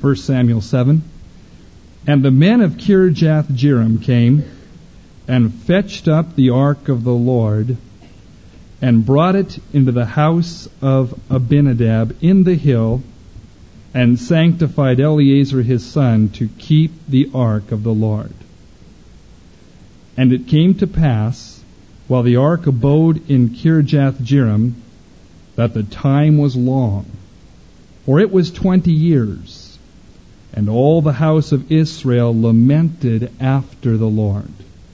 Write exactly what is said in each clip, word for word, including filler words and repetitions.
First Samuel seven. And the men of Kirjath-jearim came and fetched up the ark of the Lord and brought it into the house of Abinadab in the hill, and sanctified Eleazar his son to keep the ark of the Lord. And it came to pass, while the ark abode in Kirjath-jearim, that the time was long, for it was twenty years, and all the house of Israel lamented after the Lord.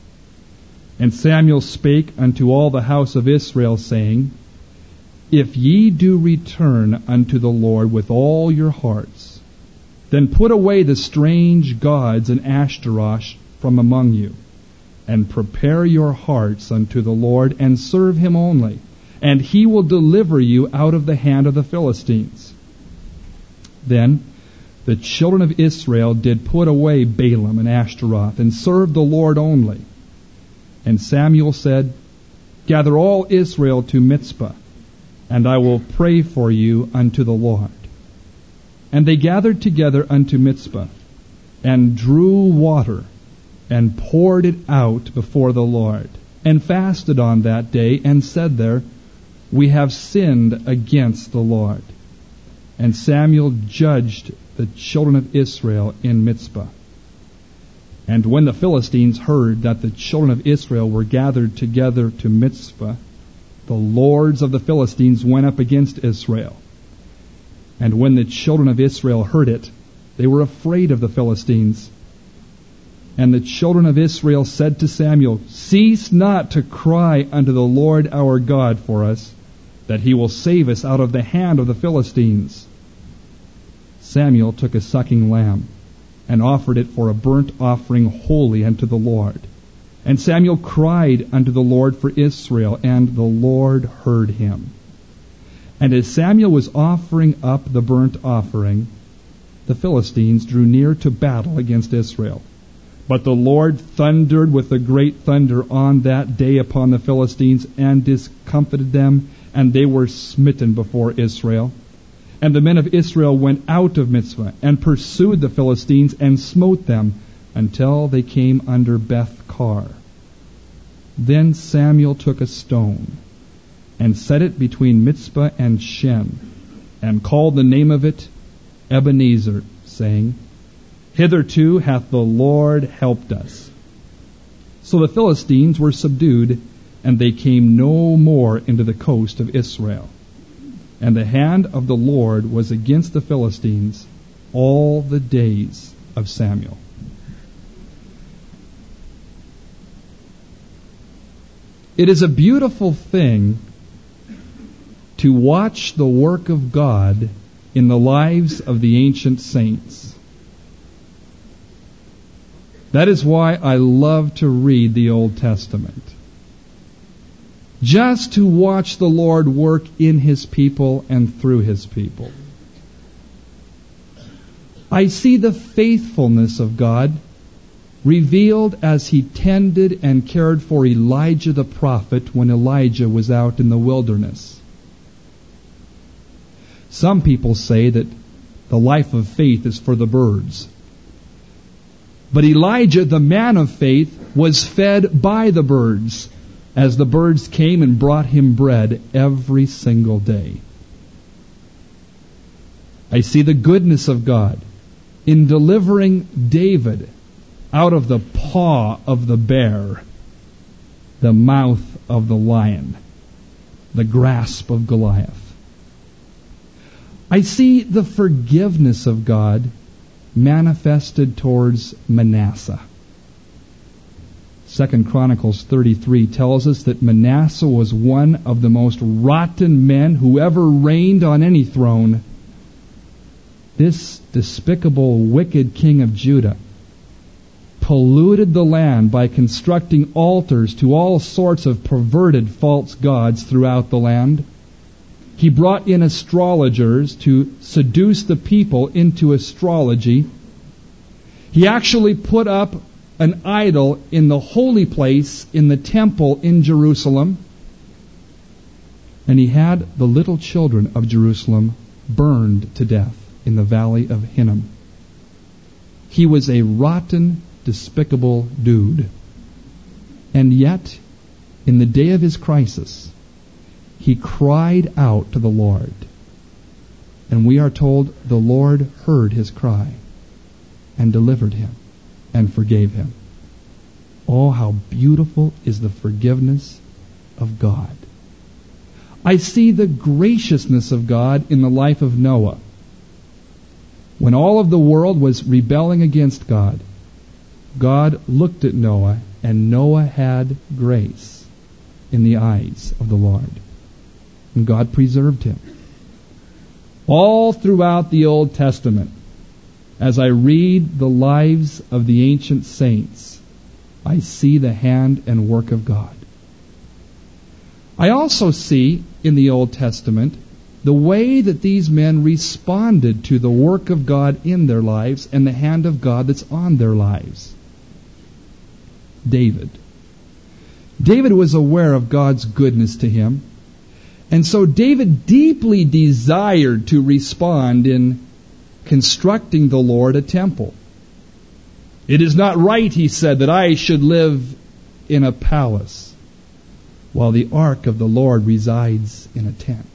And Samuel spake unto all the house of Israel, saying, If ye do return unto the Lord with all your hearts, then put away the strange gods and Ashtaroth from among you, and prepare your hearts unto the Lord, and serve him only, and he will deliver you out of the hand of the Philistines. Then the children of Israel did put away Balaam and Ashtaroth, and served the Lord only. And Samuel said, Gather all Israel to Mizpah, and I will pray for you unto the Lord. And they gathered together unto Mizpah, and drew water, and poured it out before the Lord, and fasted on that day, and said there, We have sinned against the Lord. And Samuel judged the children of Israel in Mizpah. And when the Philistines heard that the children of Israel were gathered together to Mizpah, the lords of the Philistines went up against Israel. And when the children of Israel heard it, they were afraid of the Philistines. And the children of Israel said to Samuel, Cease not to cry unto the Lord our God for us, that he will save us out of the hand of the Philistines. Samuel took a sucking lamb, and offered it for a burnt offering holy unto the Lord. And Samuel cried unto the Lord for Israel, and the Lord heard him. And as Samuel was offering up the burnt offering, the Philistines drew near to battle against Israel. But the Lord thundered with a great thunder on that day upon the Philistines, and discomfited them, and they were smitten before Israel. And the men of Israel went out of Mizpah, and pursued the Philistines, and smote them, until they came under Beth-kar. Then Samuel took a stone, and set it between Mizpah and Shen, and called the name of it Ebenezer, saying, Hitherto hath the Lord helped us. So the Philistines were subdued, and they came no more into the coast of Israel. And the hand of the Lord was against the Philistines all the days of Samuel. It is a beautiful thing to watch the work of God in the lives of the ancient saints. That is why I love to read the Old Testament. Just to watch the Lord work in His people and through His people. I see the faithfulness of God revealed as He tended and cared for Elijah the prophet when Elijah was out in the wilderness. Some people say that the life of faith is for the birds. But Elijah, the man of faith, was fed by the birds, as the birds came and brought him bread every single day. I see the goodness of God in delivering David out of the paw of the bear, the mouth of the lion, the grasp of Goliath. I see the forgiveness of God manifested towards Manasseh. Second Chronicles thirty-three tells us that Manasseh was one of the most rotten men who ever reigned on any throne. This despicable, wicked king of Judah polluted the land by constructing altars to all sorts of perverted false gods throughout the land. He brought in astrologers to seduce the people into astrology. He actually put up an idol in the holy place in the temple in Jerusalem. And he had the little children of Jerusalem burned to death in the valley of Hinnom. He was a rotten, despicable dude. And yet, in the day of his crisis, he cried out to the Lord. And we are told the Lord heard his cry and delivered him and forgave him. Oh, how beautiful is the forgiveness of God. I see the graciousness of God in the life of Noah. When all of the world was rebelling against God, God looked at Noah, and Noah had grace in the eyes of the Lord. And God preserved him. All throughout the Old Testament, as I read the lives of the ancient saints, I see the hand and work of God. I also see in the Old Testament the way that these men responded to the work of God in their lives and the hand of God that's on their lives. David. David was aware of God's goodness to him, and so David deeply desired to respond in constructing the Lord a temple. It is not right, he said, that I should live in a palace while the ark of the Lord resides in a tent.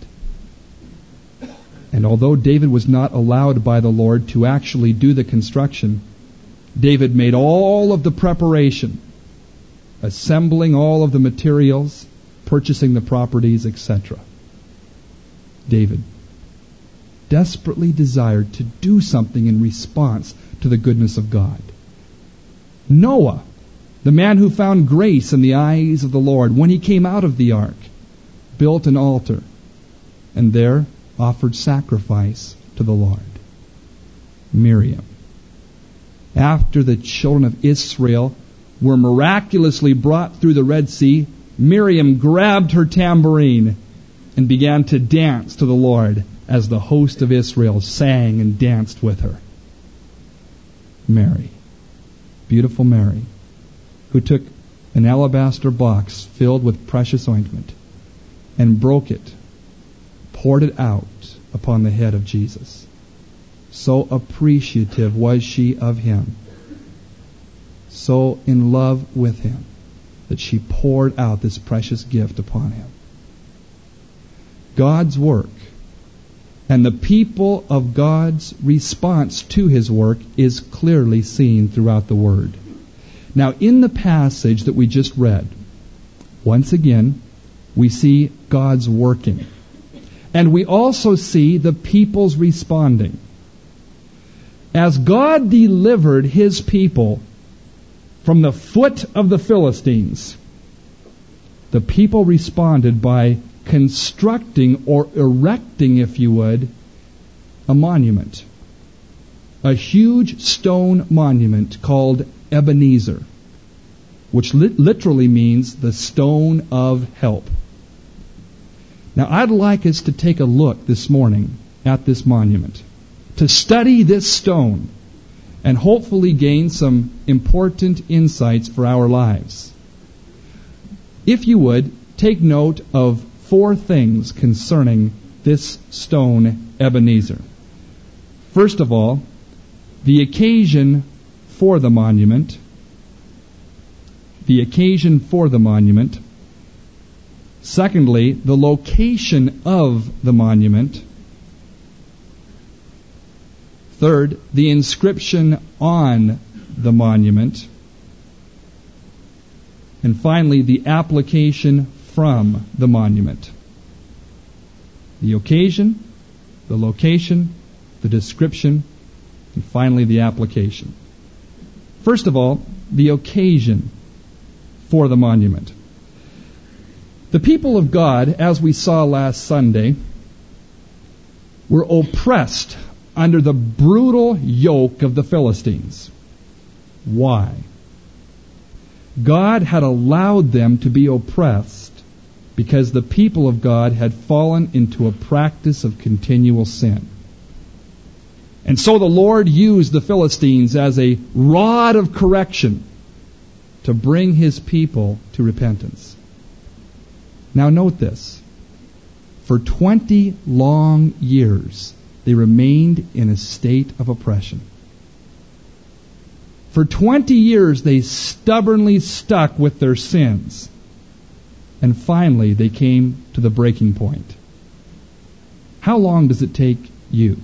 And although David was not allowed by the Lord to actually do the construction, David made all of the preparation, assembling all of the materials, purchasing the properties, et cetera. David desperately desired to do something in response to the goodness of God. Noah, the man who found grace in the eyes of the Lord, when he came out of the ark, built an altar and there offered sacrifice to the Lord. Miriam. After the children of Israel were miraculously brought through the Red Sea, Miriam grabbed her tambourine and began to dance to the Lord as the host of Israel sang and danced with her. Mary, beautiful Mary, who took an alabaster box filled with precious ointment and broke it, poured it out upon the head of Jesus. So appreciative was she of him, so in love with him, that she poured out this precious gift upon him. God's work and the people of God's response to his work is clearly seen throughout the Word. Now, in the passage that we just read, once again, we see God's working. And we also see the people's responding. As God delivered his people from the foot of the Philistines, the people responded by constructing or erecting, if you would, a monument. A huge stone monument called Ebenezer, which li- literally means the stone of help. Now, I'd like us to take a look this morning at this monument, to study this stone, and hopefully gain some important insights for our lives. If you would, take note of four things concerning this stone Ebenezer. First of all, the occasion for the monument. The occasion for the monument. Secondly, the location of the monument. Third, the inscription on the monument. And finally, the application from the monument. The occasion, the location, the description, and finally the application. First of all, the occasion for the monument. The people of God, as we saw last Sunday, were oppressed under the brutal yoke of the Philistines. Why? God had allowed them to be oppressed because the people of God had fallen into a practice of continual sin. And so the Lord used the Philistines as a rod of correction to bring his people to repentance. Now note this. For twenty long years, they remained in a state of oppression. For twenty years they stubbornly stuck with their sins. And finally they came to the breaking point. How long does it take you?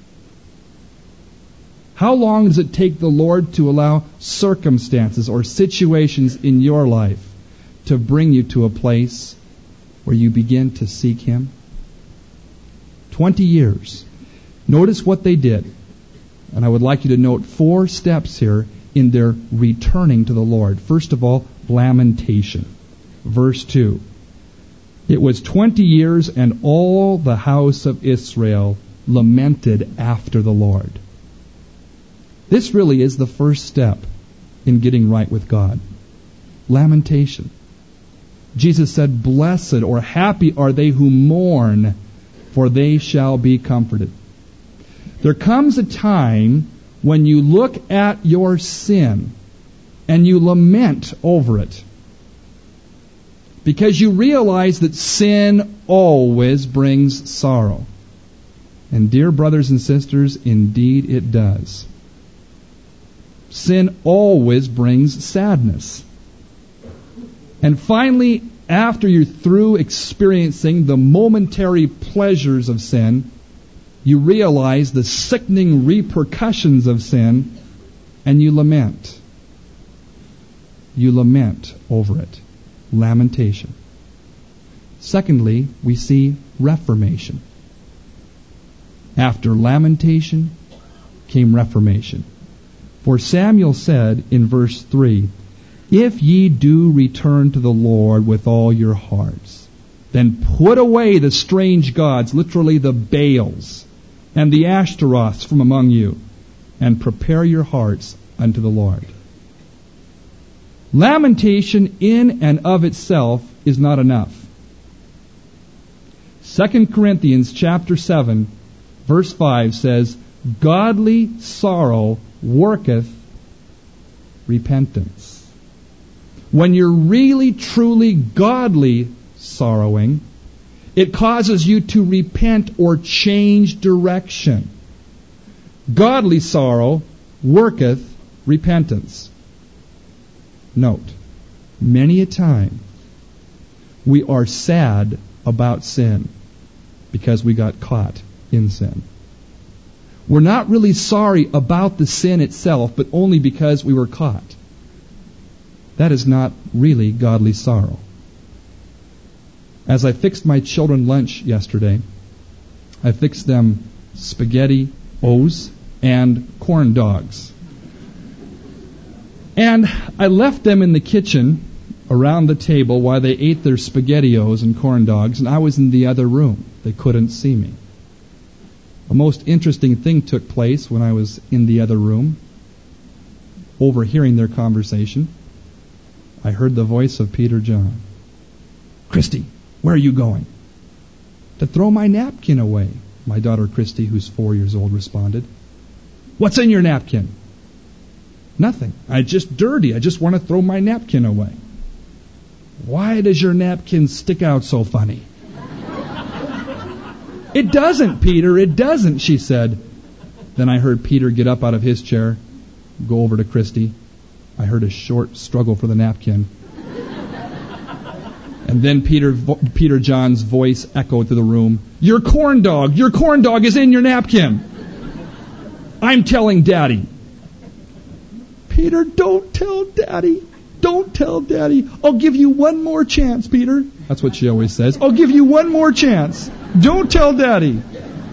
How long does it take the Lord to allow circumstances or situations in your life to bring you to a place where you begin to seek Him? Twenty years. Notice what they did. And I would like you to note four steps here in their returning to the Lord. First of all, lamentation. Verse two. It was twenty years, and all the house of Israel lamented after the Lord. This really is the first step in getting right with God. Lamentation. Jesus said, "Blessed or happy are they who mourn, for they shall be comforted." There comes a time when you look at your sin and you lament over it, because you realize that sin always brings sorrow. And dear brothers and sisters, indeed it does. Sin always brings sadness. And finally, after you're through experiencing the momentary pleasures of sin, you realize the sickening repercussions of sin, and you lament. You lament over it. Lamentation. Secondly, we see reformation. After lamentation came reformation. For Samuel said in verse three, "If ye do return to the Lord with all your hearts, then put away the strange gods," literally the Baals, "and the Ashtaroths from among you, and prepare your hearts unto the Lord." Lamentation in and of itself is not enough. Second Corinthians chapter seven, verse five says, "Godly sorrow worketh repentance." When you're really, truly godly sorrowing, it causes you to repent or change direction. Godly sorrow worketh repentance. Note, many a time we are sad about sin because we got caught in sin. We're not really sorry about the sin itself, but only because we were caught. That is not really godly sorrow. As I fixed my children lunch yesterday, I fixed them spaghetti-os and corn dogs. And I left them in the kitchen around the table while they ate their spaghetti-os and corn dogs, and I was in the other room. They couldn't see me. A most interesting thing took place when I was in the other room, overhearing their conversation. I heard the voice of Peter John. "Christy, where are you going?" "To throw my napkin away," my daughter Christy, who's four years old, responded. "What's in your napkin?" "Nothing. It's just dirty. I just want to throw my napkin away." "Why does your napkin stick out so funny?" "It doesn't, Peter, it doesn't," she said. Then I heard Peter get up out of his chair, go over to Christy. I heard a short struggle for the napkin. And then Peter Peter John's voice echoed through the room. "Your corn dog, your corn dog is in your napkin. I'm telling Daddy." "Peter, don't tell Daddy. Don't tell Daddy. I'll give you one more chance, Peter." That's what she always says. "I'll give you one more chance. Don't tell Daddy."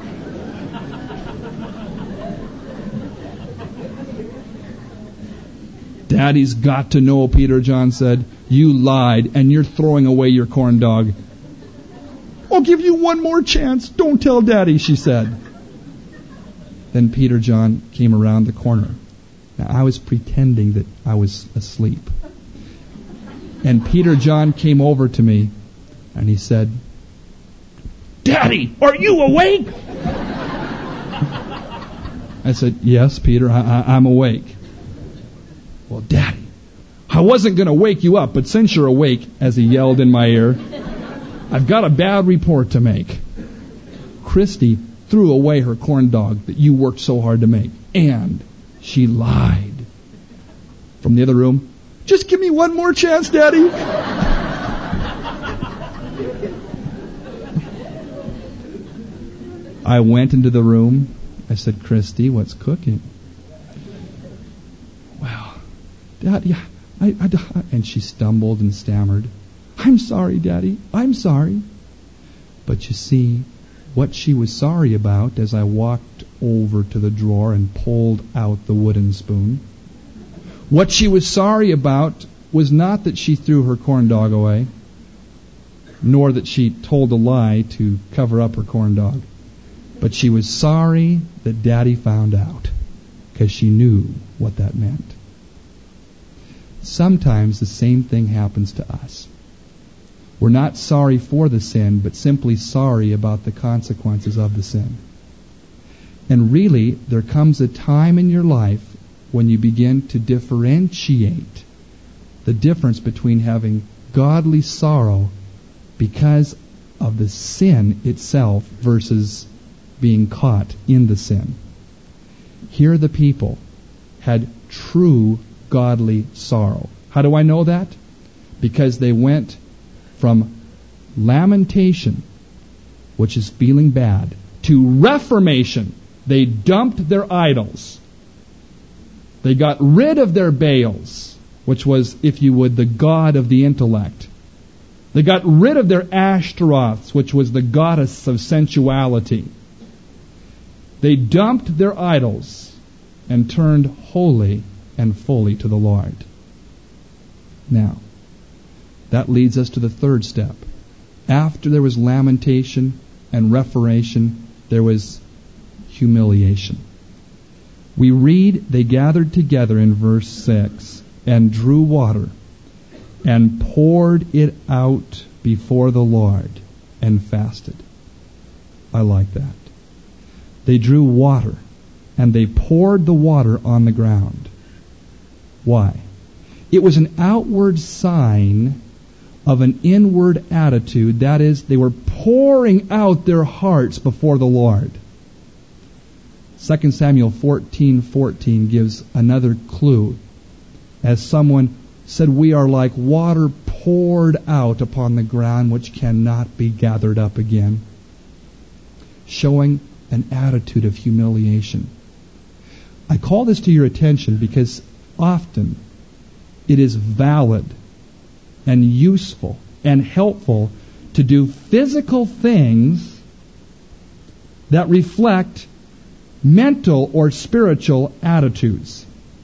"Daddy's got to know," Peter John said. "You lied, and you're throwing away your corn dog." "I'll give you one more chance. Don't tell Daddy," she said. Then Peter John came around the corner. Now, I was pretending that I was asleep. And Peter John came over to me, and he said, "Daddy, are you awake?" I said, "Yes, Peter, I, I, I'm awake." "Well, Daddy, I wasn't going to wake you up, but since you're awake," as he yelled in my ear, "I've got a bad report to make. Christy threw away her corn dog that you worked so hard to make, and she lied." From the other room, just give me one more chance, Daddy. I went into the room. I said, Christy, what's cooking? Well, Dad, yeah, I, I, and she stumbled and stammered. I'm sorry, Daddy. I'm sorry. But you see, what she was sorry about as I walked over to the drawer and pulled out the wooden spoon, what she was sorry about was not that she threw her corn dog away, nor that she told a lie to cover up her corn dog. But she was sorry that Daddy found out, because she knew what that meant. Sometimes the same thing happens to us. We're not sorry for the sin, but simply sorry about the consequences of the sin. And really, there comes a time in your life when you begin to differentiate the difference between having godly sorrow because of the sin itself versus being caught in the sin. Here the people had true godly sorrow. How do I know that? Because they went from lamentation, which is feeling bad, to reformation. They dumped their idols. They got rid of their Baals, which was, if you would, the god of the intellect. They got rid of their Ashtaroths, which was the goddess of sensuality. They dumped their idols and turned wholly and fully to the Lord. Now, that leads us to the third step. After there was lamentation and reformation, there was humiliation. We read, they gathered together in verse six and drew water and poured it out before the Lord and fasted. I like that. They drew water, and they poured the water on the ground. Why? It was an outward sign of an inward attitude. That is, they were pouring out their hearts before the Lord. Second Samuel fourteen fourteen gives another clue. As someone said, we are like water poured out upon the ground which cannot be gathered up again. Showing an attitude of humiliation. I call this to your attention because often it is valid and useful and helpful to do physical things that reflect mental or spiritual attitudes.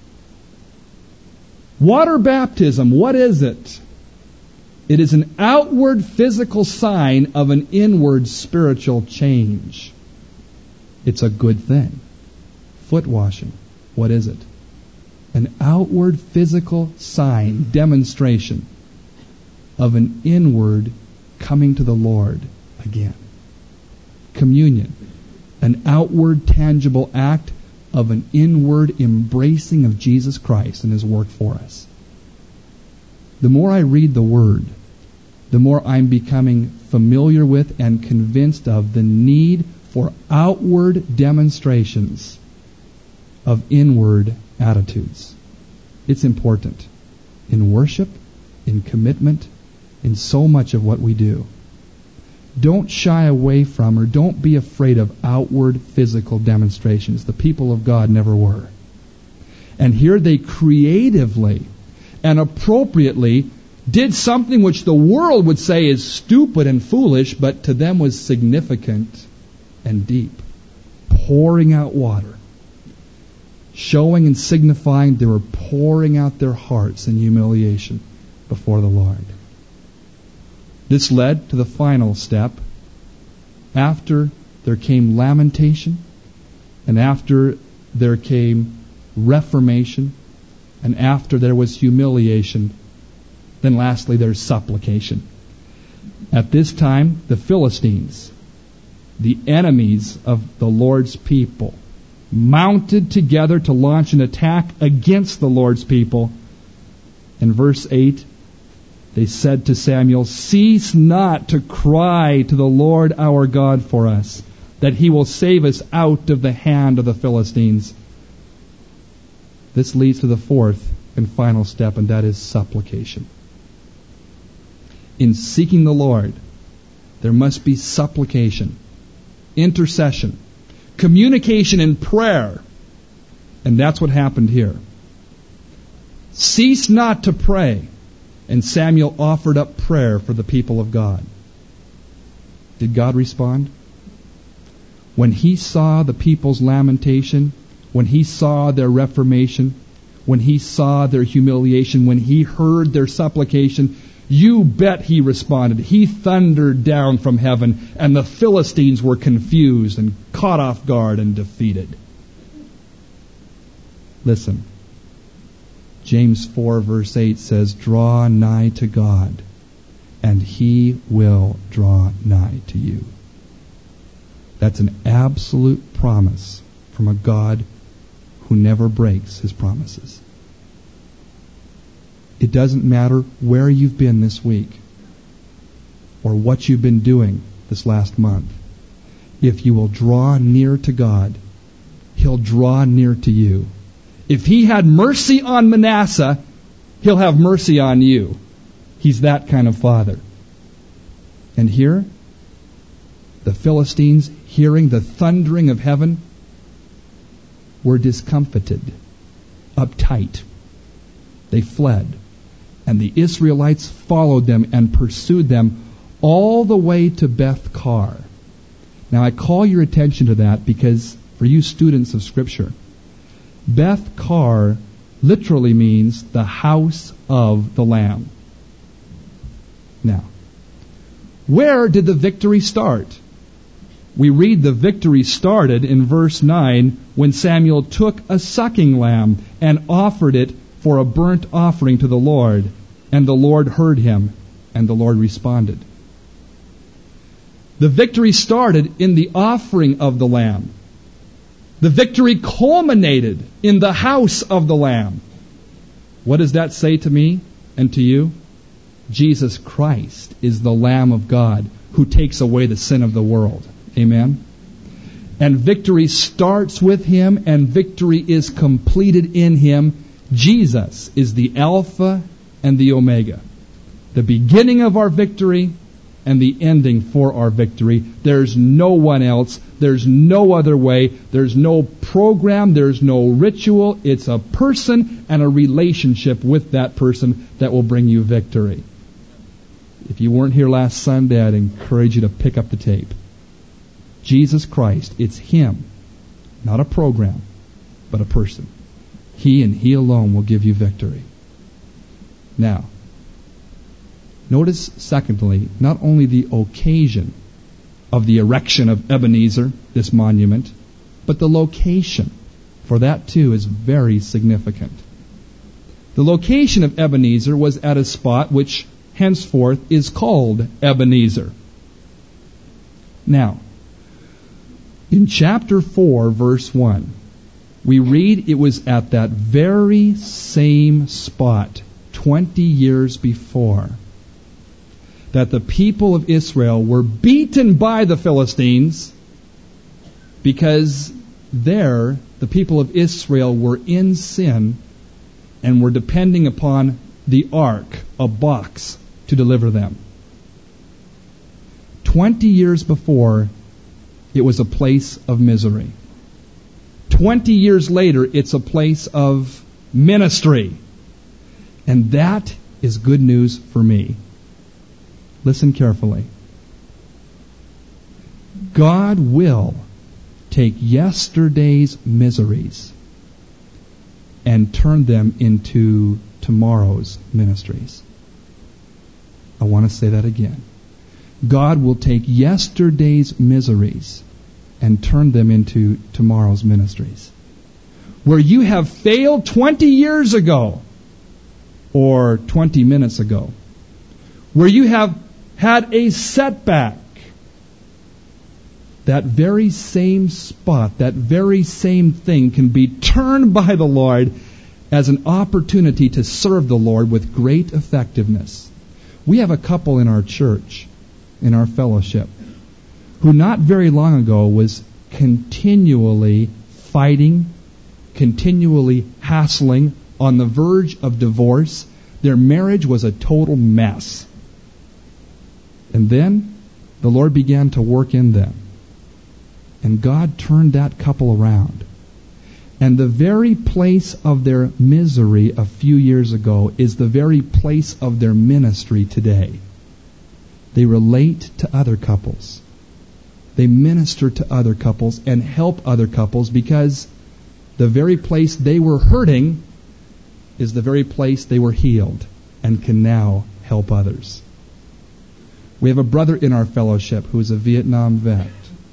Water baptism, what is it? It is an outward physical sign of an inward spiritual change. It's a good thing. Foot washing, what is it? An outward physical sign, demonstration of an inward coming to the Lord again. Communion, an outward tangible act of an inward embracing of Jesus Christ and His work for us. The more I read the Word, the more I'm becoming familiar with and convinced of the need for outward demonstrations of inward attitudes. It's important in worship, in commitment, in so much of what we do. Don't shy away from or don't be afraid of outward physical demonstrations. The people of God never were. And here they creatively and appropriately did something which the world would say is stupid and foolish, but to them was significant and deep. Pouring out water. Showing and signifying they were pouring out their hearts in humiliation before the Lord. This led to the final step. After there came lamentation, and after there came reformation, and after there was humiliation, then lastly there's supplication. At this time, the Philistines, the enemies of the Lord's people, mounted together to launch an attack against the Lord's people. In verse eight, they said to Samuel, "Cease not to cry to the Lord our God for us, that He will save us out of the hand of the Philistines." This leads to the fourth and final step, and that is supplication. In seeking the Lord, there must be supplication, intercession, communication in prayer. And that's what happened here. Cease not to pray. And Samuel offered up prayer for the people of God. Did God respond? When he saw the people's lamentation, when he saw their reformation, when he saw their humiliation, when he heard their supplication, you bet he responded. He thundered down from heaven, and the Philistines were confused and caught off guard and defeated. Listen. James four verse eight says, draw nigh to God, and he will draw nigh to you. That's an absolute promise from a God who never breaks his promises. It doesn't matter where you've been this week or what you've been doing this last month. If you will draw near to God, he'll draw near to you. If he had mercy on Manasseh, he'll have mercy on you. He's that kind of father. And here, the Philistines, hearing the thundering of heaven, were discomfited, uptight. They fled. And the Israelites followed them and pursued them all the way to Beth-kar. Now I call your attention to that because for you students of Scripture, Beth-kar literally means the house of the Lamb. Now, where did the victory start? We read the victory started in verse nine when Samuel took a sucking lamb and offered it for a burnt offering to the Lord. And the Lord heard him, and the Lord responded. The victory started in the offering of the lamb. The victory culminated in the house of the Lamb. What does that say to me and to you? Jesus Christ is the Lamb of God who takes away the sin of the world. Amen? And victory starts with him, and victory is completed in him. Jesus is the Alpha and the Omega. The beginning of our victory and the ending for our victory. There's no one else. There's no other way. There's no program. There's no ritual. It's a person and a relationship with that person that will bring you victory. If you weren't here last Sunday, I'd encourage you to pick up the tape. Jesus Christ, it's him, not a program, but a person. He and he alone will give you victory. Now, notice, secondly, not only the occasion of the erection of Ebenezer, this monument, but the location. For that, too, is very significant. The location of Ebenezer was at a spot which henceforth is called Ebenezer. Now, in chapter four, verse one, we read it was at that very same spot twenty years before that the people of Israel were beaten by the Philistines because there the people of Israel were in sin and were depending upon the ark, a box, to deliver them. Twenty years before, it was a place of misery. Twenty years later, it's a place of ministry. And that is good news for me. Listen carefully. God will take yesterday's miseries and turn them into tomorrow's ministries. I want to say that again. God will take yesterday's miseries and turn them into tomorrow's ministries. Where you have failed twenty years ago, or twenty minutes ago, where you have had a setback, that very same spot, that very same thing can be turned by the Lord as an opportunity to serve the Lord with great effectiveness. We have a couple in our church, in our fellowship, who not very long ago was continually fighting, continually hassling on the verge of divorce. Their marriage was a total mess. And then the Lord began to work in them. And God turned that couple around. And the very place of their misery a few years ago is the very place of their ministry today. They relate to other couples. They minister to other couples and help other couples because the very place they were hurting is the very place they were healed and can now help others. We have a brother in our fellowship who is a Vietnam vet.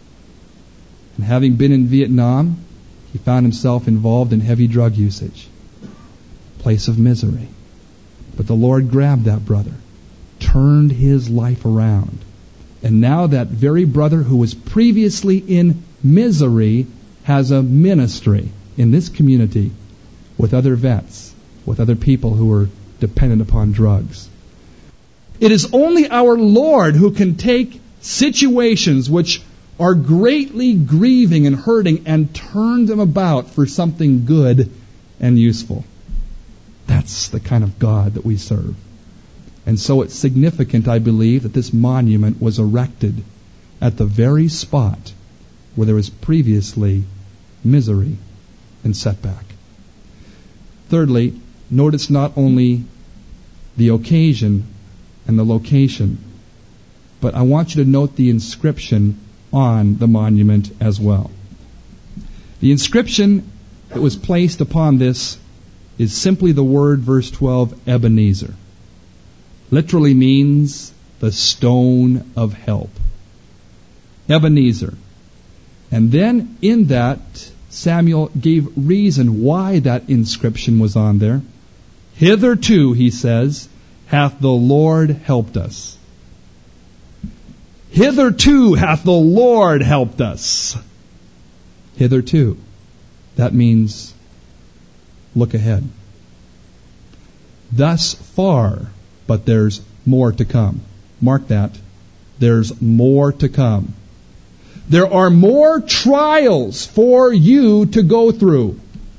And having been in Vietnam, he found himself involved in heavy drug usage. Place of misery. But the Lord grabbed that brother, turned his life around. And now that very brother who was previously in misery has a ministry in this community with other vets, with other people who are dependent upon drugs. It is only our Lord who can take situations which are greatly grieving and hurting and turn them about for something good and useful. That's the kind of God that we serve. And so it's significant, I believe, that this monument was erected at the very spot where there was previously misery and setback. Thirdly, notice not only the occasion and the location, but I want you to note the inscription on the monument as well. The inscription that was placed upon this is simply the word, verse twelve, Ebenezer. Literally means the stone of help. Ebenezer. And then in that, Samuel gave reason why that inscription was on there. Hitherto, he says, hath the Lord helped us. Hitherto hath the Lord helped us. Hitherto. That means look ahead. Thus far, but there's more to come. Mark that. There's more to come. There are more trials for you to go through.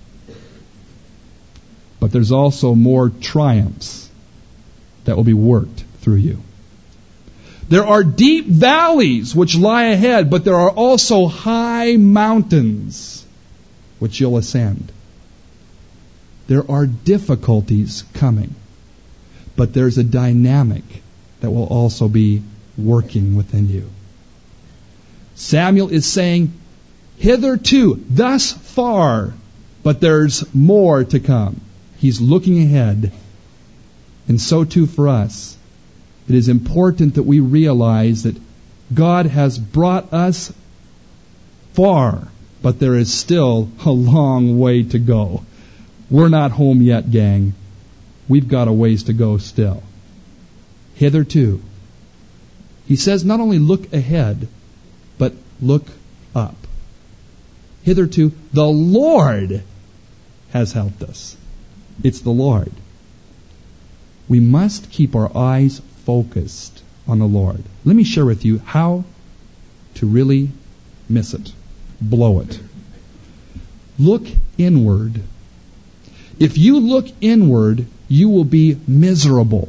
But there's also more triumphs that will be worked through you. There are deep valleys which lie ahead, but there are also high mountains which you'll ascend. There are difficulties coming, but there's a dynamic that will also be working within you. Samuel is saying, hitherto, thus far, but there's more to come. He's looking ahead. And so too for us. It is important that we realize that God has brought us far, but there is still a long way to go. We're not home yet, gang. We've got a ways to go still. Hitherto. He says not only look ahead, but look up. Hitherto, the Lord has helped us. It's the Lord. We must keep our eyes focused on the Lord. Let me share with you how to really miss it, blow it. Look inward. If you look inward, you will be miserable.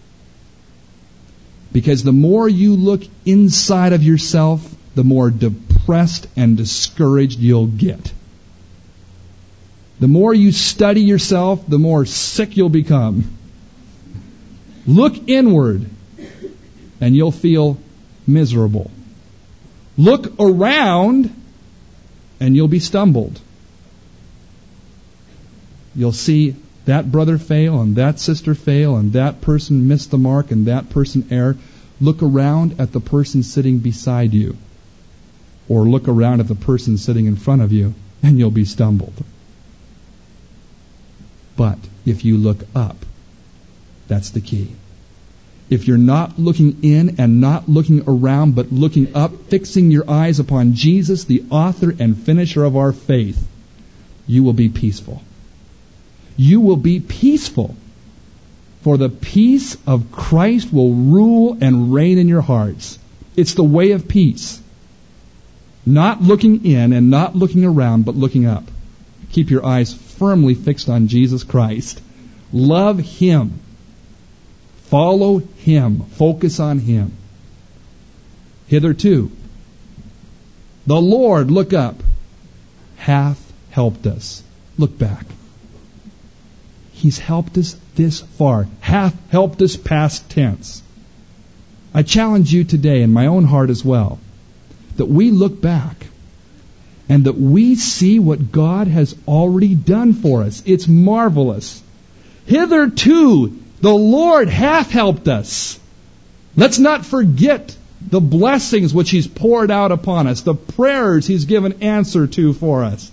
Because the more you look inside of yourself, the more depressed and discouraged you'll get. The more you study yourself, the more sick you'll become. Look inward, and you'll feel miserable. Look around, and you'll be stumbled. You'll see that brother fail, and that sister fail, and that person miss the mark, and that person err. Look around at the person sitting beside you. Or look around at the person sitting in front of you, and you'll be stumbled. But if you look up, that's the key. If you're not looking in and not looking around, but looking up, fixing your eyes upon Jesus, the author and finisher of our faith, you will be peaceful. You will be peaceful. For the peace of Christ will rule and reign in your hearts. It's the way of peace. Not looking in and not looking around, but looking up. Keep your eyes firmly fixed on Jesus Christ. Love Him. Follow Him. Focus on Him. Hitherto, the Lord, look up, hath helped us. Look back. He's helped us this far. Hath helped us past tense. I challenge you today in my own heart as well, that we look back and that we see what God has already done for us. It's marvelous. Hitherto, the Lord hath helped us. Let's not forget the blessings which He's poured out upon us, the prayers He's given answer to for us.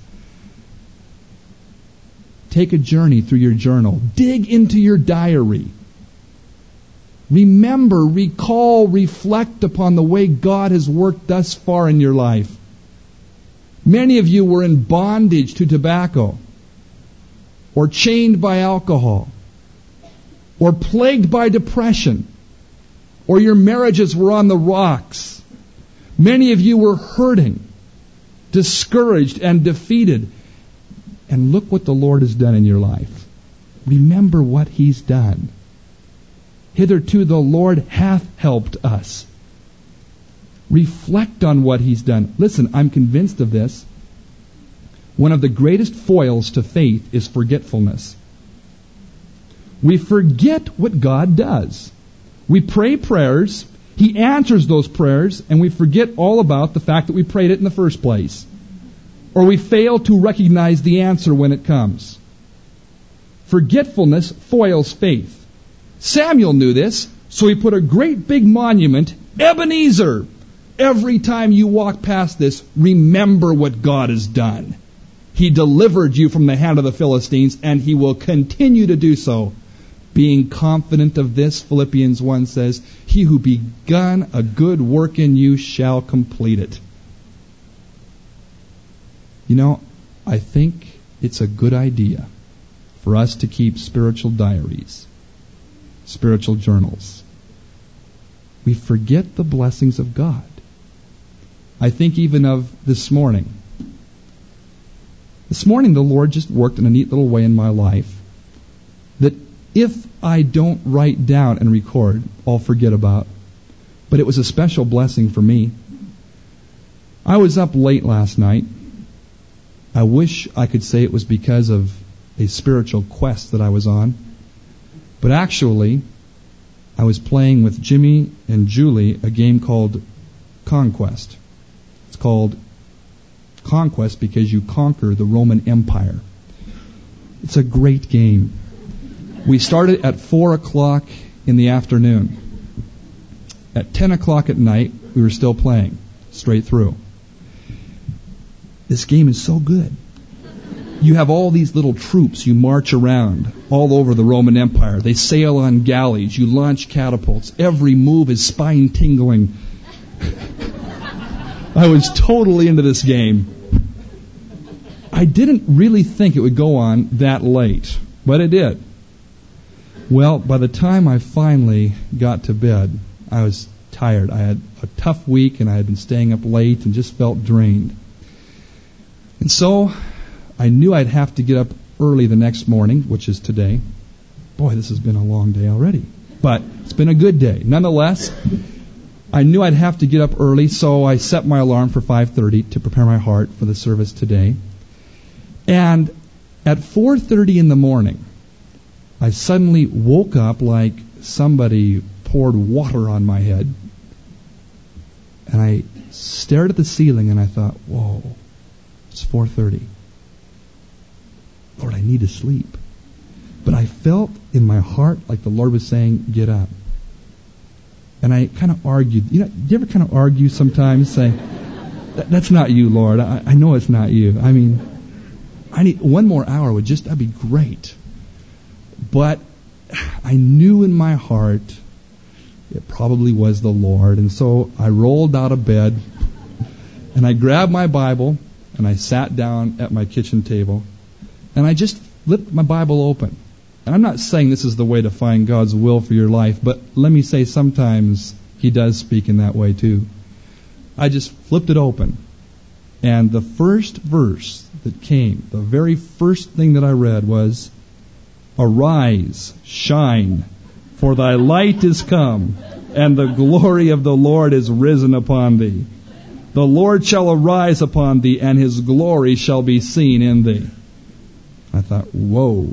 Take a journey through your journal. Dig into your diary. Remember, recall, reflect upon the way God has worked thus far in your life. Many of you were in bondage to tobacco, or chained by alcohol, or plagued by depression, or your marriages were on the rocks. Many of you were hurting, discouraged, and defeated. And look what the Lord has done in your life. Remember what He's done. Hitherto the Lord hath helped us. Reflect on what He's done. Listen, I'm convinced of this. One of the greatest foils to faith is forgetfulness. We forget what God does. We pray prayers, He answers those prayers, and we forget all about the fact that we prayed it in the first place. Or we fail to recognize the answer when it comes. Forgetfulness foils faith. Samuel knew this, so he put a great big monument, Ebenezer. Every time you walk past this, remember what God has done. He delivered you from the hand of the Philistines, and He will continue to do so. Being confident of this, Philippians one says, He who begun a good work in you shall complete it. You know, I think it's a good idea for us to keep spiritual diaries, spiritual journals. We forget the blessings of God. I think even of this morning. This morning the Lord just worked in a neat little way in my life that if I don't write down and record, I'll forget about. But it was a special blessing for me. I was up late last night. I wish I could say it was because of a spiritual quest that I was on. But actually, I was playing with Jimmy and Julie a game called Conquest. It's called Conquest because you conquer the Roman Empire. It's a great game. We started at four o'clock in the afternoon. At ten o'clock at night, we were still playing, straight through. This game is so good. You have all these little troops. You march around all over the Roman Empire. They sail on galleys. You launch catapults. Every move is spine-tingling. I was totally into this game. I didn't really think it would go on that late, but it did. Well, by the time I finally got to bed, I was tired. I had a tough week, and I had been staying up late and just felt drained. And so I knew I'd have to get up early the next morning, which is today. Boy, this has been a long day already. But it's been a good day. Nonetheless, I knew I'd have to get up early, so I set my alarm for five thirty to prepare my heart for the service today. And at four thirty in the morning, I suddenly woke up like somebody poured water on my head. And I stared at the ceiling and I thought, whoa, it's four thirty. Lord, I need to sleep. But I felt in my heart like the Lord was saying, get up. And I kind of argued. You know, do you ever kind of argue sometimes, say, that, that's not you, Lord. I, I know it's not you. I mean, I need one more hour would just, that'd be great. But I knew in my heart it probably was the Lord. And so I rolled out of bed and I grabbed my Bible and I sat down at my kitchen table and I just flipped my Bible open. And I'm not saying this is the way to find God's will for your life, but let me say sometimes He does speak in that way too. I just flipped it open. And the first verse that came, the very first thing that I read was, "Arise, shine, for thy light is come, and the glory of the Lord is risen upon thee. The Lord shall arise upon thee, and his glory shall be seen in thee." I thought, whoa.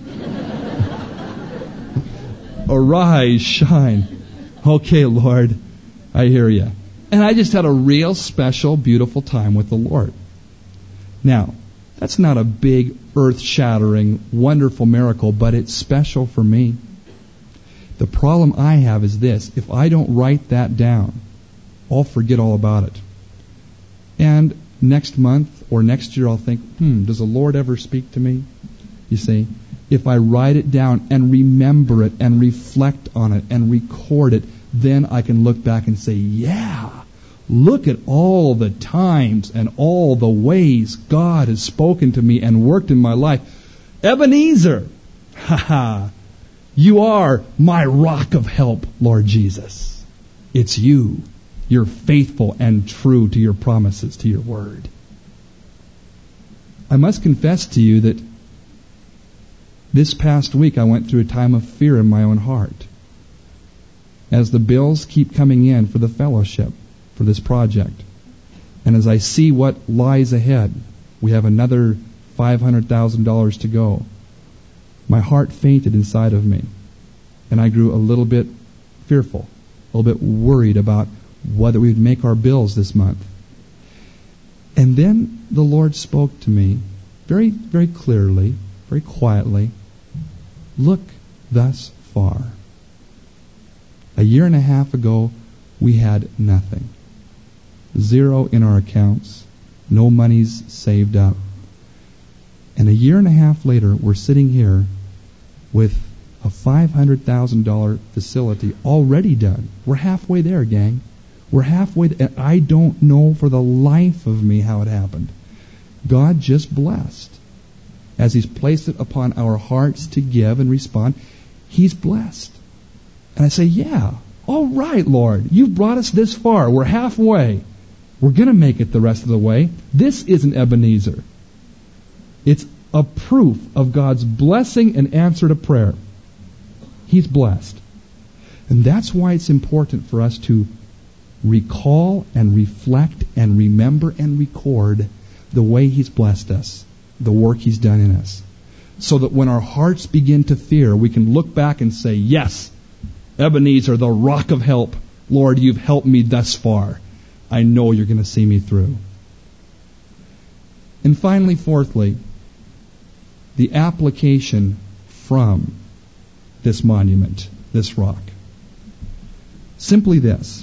Arise, shine. Okay, Lord, I hear you. And I just had a real special, beautiful time with the Lord. Now, that's not a big, earth-shattering, wonderful miracle, but it's special for me. The problem I have is this: if I don't write that down, I'll forget all about it. And next month or next year I'll think, hmm, does the Lord ever speak to me? You see, if I write it down and remember it and reflect on it and record it, then I can look back and say, yeah, look at all the times and all the ways God has spoken to me and worked in my life. Ebenezer, ha ha, you are my rock of help, Lord Jesus. It's you. You're faithful and true to your promises, to your word. I must confess to you that this past week I went through a time of fear in my own heart as the bills keep coming in for the fellowship, for this project. And as I see what lies ahead, we have another five hundred thousand dollars to go. My heart fainted inside of me, and I grew a little bit fearful, a little bit worried about whether we'd make our bills this month. And then the Lord spoke to me very, very clearly, very quietly. Look thus far. A year and a half ago, we had nothing. Zero in our accounts. No monies saved up. And a year and a half later, we're sitting here with a five hundred thousand dollars facility already done. We're halfway there, gang. We're halfway there. And I don't know for the life of me how it happened. God just blessed. As He's placed it upon our hearts to give and respond, He's blessed. And I say, yeah, all right, Lord. You've brought us this far. We're halfway. We're going to make it the rest of the way. This isn't Ebenezer. It's a proof of God's blessing and answer to prayer. He's blessed. And that's why it's important for us to recall and reflect and remember and record the way He's blessed us, the work He's done in us, so that when our hearts begin to fear, we can look back and say, yes, Ebenezer, the rock of help. Lord, you've helped me thus far. I know you're going to see me through. And finally, fourthly, the application from this monument, this rock. Simply this: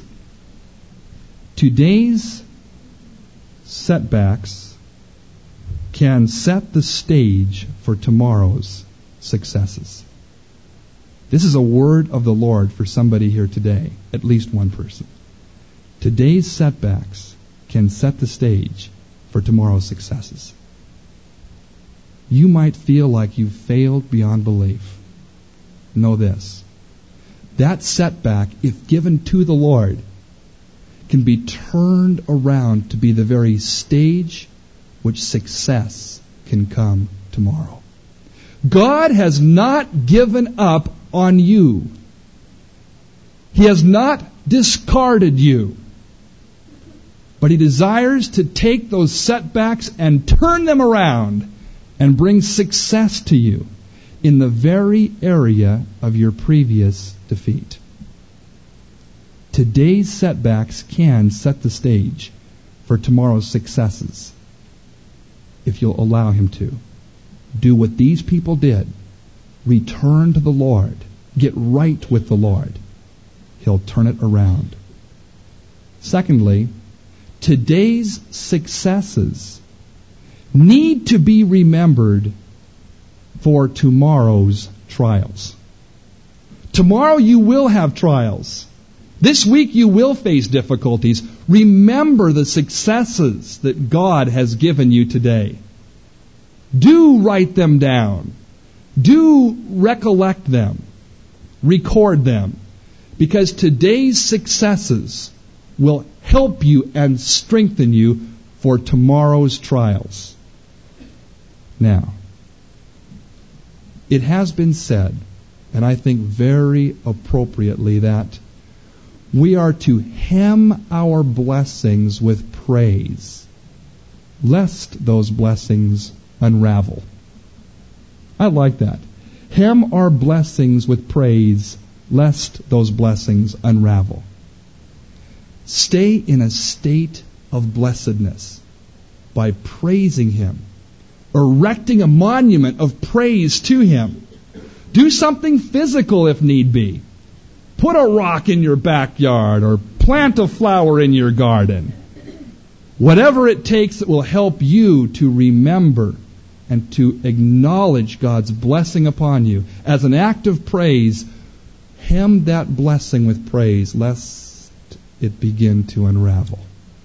today's setbacks can set the stage for tomorrow's successes. This is a word of the Lord for somebody here today, at least one person. Today's setbacks can set the stage for tomorrow's successes. You might feel like you've failed beyond belief. Know this: that setback, if given to the Lord, can be turned around to be the very stage which success can come tomorrow. God has not given up on you. He has not discarded you. But He desires to take those setbacks and turn them around and bring success to you in the very area of your previous defeat. Today's setbacks can set the stage for tomorrow's successes if you'll allow Him to. Do what these people did. Return to the Lord. Get right with the Lord. He'll turn it around. Secondly, today's successes need to be remembered for tomorrow's trials. Tomorrow you will have trials. This week you will face difficulties. Remember the successes that God has given you today. Do write them down. Do recollect them. Record them. Because today's successes will help you and strengthen you for tomorrow's trials. Now, it has been said, and I think very appropriately, that we are to hem our blessings with praise, lest those blessings unravel. I like that. Hem our blessings with praise, lest those blessings unravel. Stay in a state of blessedness by praising Him, erecting a monument of praise to Him. Do something physical if need be. Put a rock in your backyard or plant a flower in your garden. Whatever it takes that will help you to remember and to acknowledge God's blessing upon you. As an act of praise, hem that blessing with praise, lest it begin to unravel.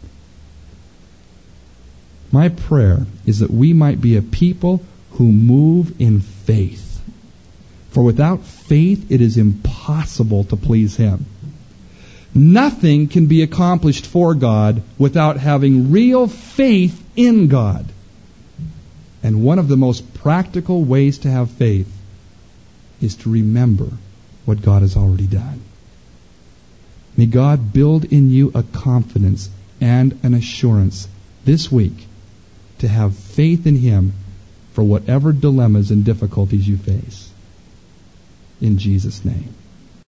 My prayer is that we might be a people who move in faith. For without faith, it is impossible to please Him. Nothing can be accomplished for God without having real faith in God. And one of the most practical ways to have faith is to remember what God has already done. May God build in you a confidence and an assurance this week to have faith in Him for whatever dilemmas and difficulties you face. In Jesus' name.